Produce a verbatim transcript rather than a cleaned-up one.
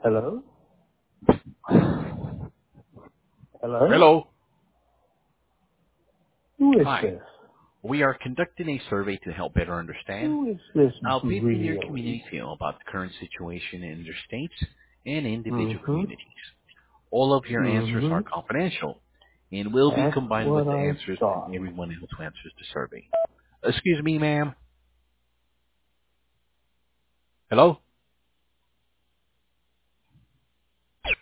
Hello? Hello? Hello. Who is Hi. this? We are conducting a survey to help better understand Who is this how people in your really? community feel about the current situation in their states and individual Mm-hmm. communities. All of your answers Mm-hmm. are confidential and will be That's combined with what the I answers from thought. everyone else who answers the survey. Excuse me, ma'am. Hello?